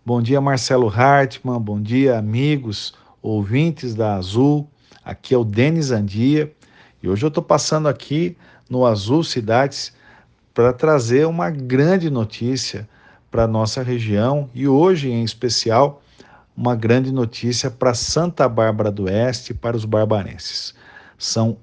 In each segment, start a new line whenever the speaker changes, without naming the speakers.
Bom dia, Marcelo Hartmann. Bom dia, amigos, ouvintes da Azul. Aqui é o Denis Andia e hoje eu estou passando aqui no Azul Cidades para trazer uma grande notícia para a nossa região e hoje, em especial, uma grande notícia para Santa Bárbara do Oeste e para os barbarenses. São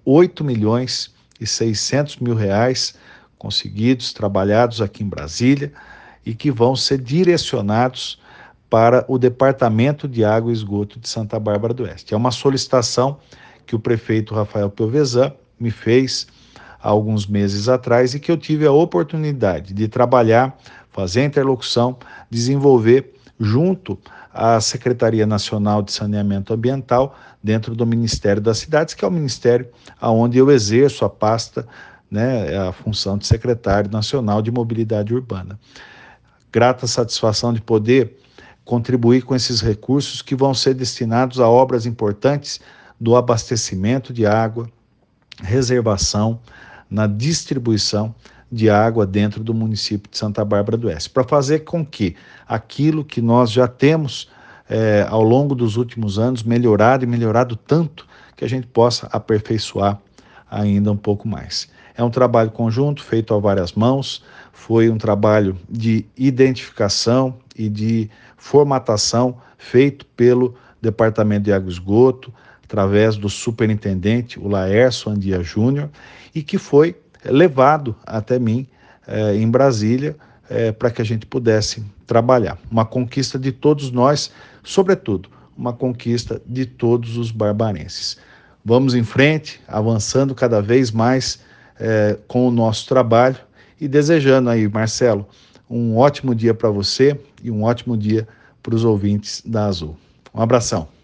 8.600.000 reais conseguidos, trabalhados aqui em Brasília e que vão ser direcionados para o Departamento de Água e Esgoto de Santa Bárbara do Oeste. É uma solicitação que o prefeito Rafael Piovesan me fez há alguns meses atrás e que eu tive a oportunidade de trabalhar, fazer a interlocução, desenvolver junto à Secretaria Nacional de Saneamento Ambiental dentro do Ministério das Cidades, que é o ministério onde eu exerço a pasta, a função de secretário nacional de mobilidade urbana. Grata satisfação de poder contribuir com esses recursos que vão ser destinados a obras importantes do abastecimento de água, reservação, na distribuição de água dentro do município de Santa Bárbara do Oeste, para fazer com que aquilo que nós já temos ao longo dos últimos anos melhorado e melhorado tanto que a gente possa aperfeiçoar ainda um pouco mais. É um trabalho conjunto, feito a várias mãos, foi um trabalho de identificação e de formatação feito pelo Departamento de Água e Esgoto, através do superintendente, o Laércio Andia Júnior, e que foi levado até mim em Brasília para que a gente pudesse trabalhar. Uma conquista de todos nós, sobretudo, uma conquista de todos os barbarenses. Vamos em frente, avançando cada vez mais com o nosso trabalho e desejando aí, Marcelo, um ótimo dia para você e um ótimo dia para os ouvintes da Azul. Um abração.